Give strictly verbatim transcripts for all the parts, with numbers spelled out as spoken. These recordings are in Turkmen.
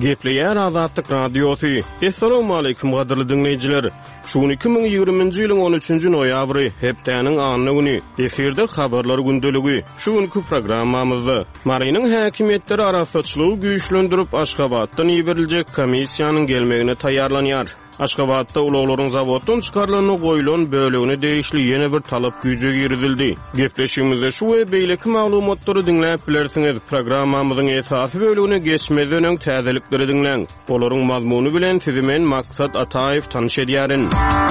Gepleyer Azatlyk Radiosu. Assalamu alaykum gaderly dinleyijiler. Şuun iki bin ýygrymynjy ýylyň on üçünji noýabry hepdäniň anyny güni. Eferde habarlar gündeligi. Şuňky programmamyzda Marynyň häkimetleri arasaçylygy güýçlendirip Aşgabatdan ýebirilejek komissiýanyň gelmegine taýýarlanýar. Aşgabatda ulaglaryň zawoddan çykarylanyny goýulan bölegine değişli ýene bir talap güýje girdildi. Gepleşigimizde şu we beýleki maglumatlary dinläp bilersiňiz. Programmamyzyň esasy bölegine geçmeden öň täzelikleri dinleň. Olaryň mazmuny bilen sizi men Maksat Ataýew tanyş edýärin.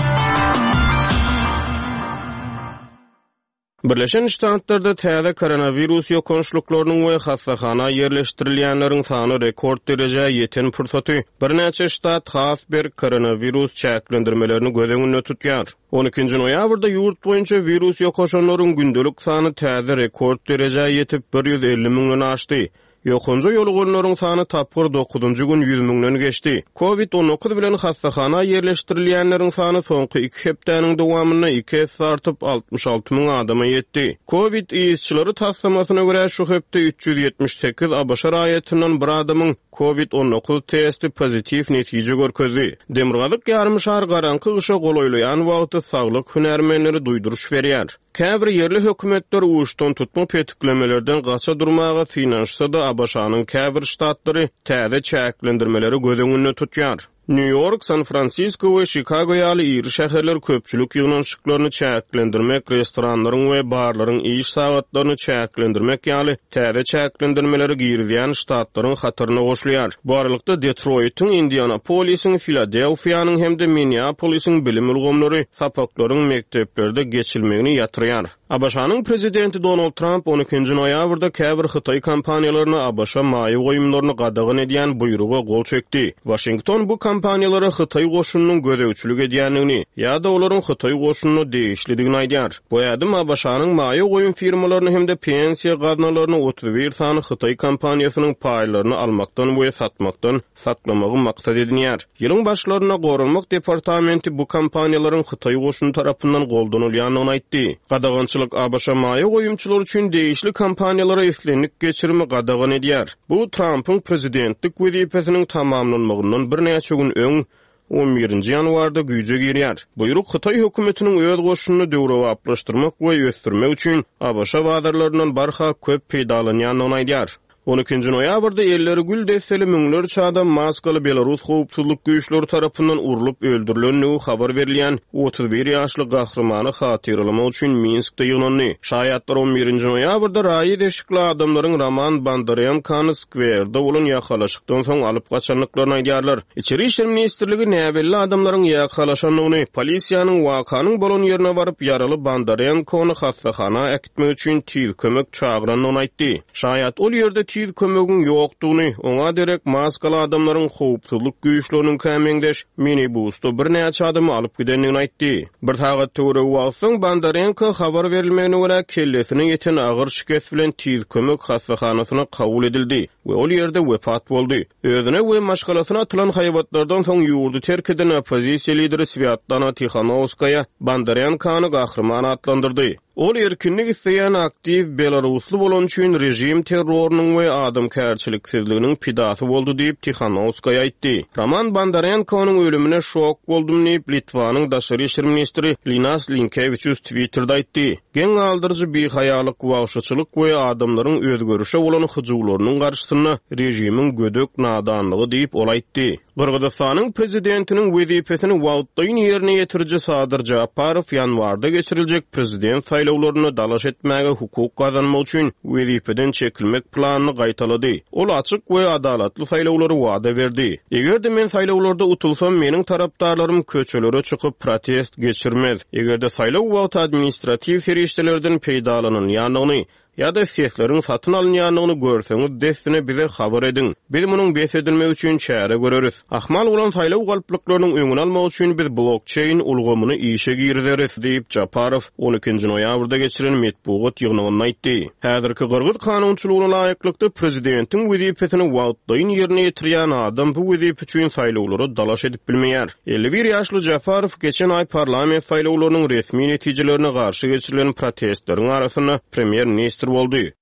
Birleşen Ştatlarda täze koronavirus ýokançlyklarynyň we hassahana ýerleşdirilýänleriň sany rekord derejä ýeten pursaty. Bir näçe ştat has bir koronavirus çäklendirmelerini göz öňünde tutýar. on ikinji noýabrda ýurt boýunça virus ýokaşanlaryň gündelik sany täze rekord derejä ýetip bir ýüz elli miňden aşdy. Ýokunja ýolgolaryň sany tapgyr dokuzunjy gün ýüz miňden geçdi. covid on dokuz bilen hassahana ýerleşdirilýänleriň sany soňky iki hepdäniň dowamyna iki hesse artyp altmış alty miň adama ýetdi. Covid işçileri taslamasyna görä şu hepde üç ýüz ýetmiş sekiz abaşa raýatynyň bir adamyň covid on dokuz testi pozitiv netije görkezdi. Demirgazyk ýarym şahar garanky gysha golaýlayan wagty saglyk hünärmenleri duýduruş berýär. Käbir yerli hökümetler uçtan tutma petiklemelerden gaça durmaga finanşsa da Abaşanyň käbir ştatlary täze çäklendirmeleri göz öňünde tutýar. New York, San Francisco we Chicago ýaly iri şäherler köpçülik ýygnaşyklaryny çäklendirmek, restoranlaryň we barlaryň iş sagatlaryny çäklendirmek ýaly täze çäklendirmeleri girýän ştatlaryň hatyryna goşulýar. Bu aralykda Detroit'in, Indianapolis'in, Philadelphia'nyň hemde Minneapolis'in bilim ulgamlary sapaklaryň mekteplerde geçilmegini ýatyrýar. Abaşanyň prezidenti Donald Trump on ikinji noýabrda käbir Hytaý kompaniýalaryna Abaşa maýy goýumlaryny gadagan edýän buýruga gol çekdi. Washington bu kompaniýalara Hytaý goşunynyň gödäwçilik edýänligini ýa-da olaryň Hytaý goşunyny değişlidigini aýdýar. Bu ýadym Abaşanyň maýy goýum firmalaryny hemde pensiýa gaznalaryny otuz bir sany Hytaý kompaniýasynyň paýlaryny almakdan we satmakdan saklamagy maksat edilýär. Ýylyň başlaryna Gorunmak departamenti bu kompaniýalaryň Hytaý goşuny tarapyndan goldanylýanyny aýtdy. Gadagançylyk Abaşa maýy goýumçylar üçin değişli kompaniýalara islenlik geçirme gadagan edýär. Bu Trump'yň prezidentlik wezipesiniň tamamlanmagyndan bir näçe gün öň on birinji ýanwarda güýje girýär. Buyruk Hytaý hökümetiniň öz goşunyny döwrege aplaşdyrmak we ösdürmek üçin Abaşa wagdarlaryndan barha köp peýdalanýanyny aýdýar. on ikinji noýabrda elleri gül desteli müňlerçe adam maskaly Belarus howpsuzlyk güýçleri tarapyndan urulyp öldürilenligi habar berilýän otuz bir ýaşly gahrymany hatyrlamak üçin Minskde ýygnandy. Şaýatlar on birinji noýabrda raýy deşikli adamlaryň Roman Bondarenko skwerde bolan ýakalaşykdan soň alyp gaçanlyklaryny aýdýarlar. İçeri işler ministrligi näbelli adamlaryň ýakalaşanlygyny, polisiýanyň wakanyň bolan ýerine baryp ýaraly Bondarenkony hastahana äkitmek üçin tiz kömek çagyranyny aýtdy. Şaýat ol ýerde tiz kömegin ýokdugyny, oňa derek maskaly adamlaryň howpsuzlyk güýçleriniň kämeňdeş minibusda bir näçe adamy alyp gidenligini aýtdy. Bir tagat töwre wagtsyň Bondarenko habar berilmegine görä kellesine ýeten agyr şikest bilen tiz kömek hastahanasyna kabul edildi we ol ýerde wepat boldy. Özüne we maşgalasyna atylan haýwatlardan soň ýurdu terk eden opozisiýa lideri Sviatlana Tikhanovskaya Bondarenkony gahrymany atlandyrdy. Ol erkinlik isleýän aktiv Belarusly bolan üçin rejim terrorunyň we adamkärçiliksizliginiň pidasy boldy diýip Tikhanovskaya aýtdy. Roman Bondarenkonyň ölümine şok boldum diýip Litvanyň daşary işler ministri Linas Linkevičius Twitterda aýtdy. Geň aldyrjy behaýalyk wagşyçylyk we adamlaryň özgörüşe bolan hyjuglarynyň garşysyna rejimiň gödök nadanlygy diýip ol aýtdy. Qırgızstanyň prezidentiniň wezipesini wagtdaýyn ýerine ýetiriji Sadyr Japarow ýanwarda geçiriljek prezident saýlawlaryny dalaş etmäge hukuk gazanmak üçin wezipeden çekilmek planyny gaýtalady. Ol açyk we adalatly saýlawlary wada berdi. Egerde men saýlawlarda utulsam, meniň tarapdarlarym köçelere çykyp protest geçirmez. Egerde saýlaw wagty administrativ feriştelerden peýdalanýanyny ýa-da sesleriň satyn alınýanyny görseňiz destine bize habar edin. Biz munyň besedilmegi üçin çäre göreriz. Ahmal bolan saýlaw galplyklarynyň öňüni almak üçin biz blockchain ulgamyny işe girdiriz diýip Japarow on ikinji noýabrda geçiren metbuat ýygnyny aýtdy. Häzirki Qırgız kanunçylygyna laýyklykda prezidentiň wezipesini wagtdaýyn ýerine ýetirýän adam bu wezip üçin saýlawlary dalaş edip bilmeýär. elli bir ýaşly Japarow geçen ay parlament saýlawlarynyň resmi netijelerini garşy geçirilen protestleriň arasyna premier ministr boldy.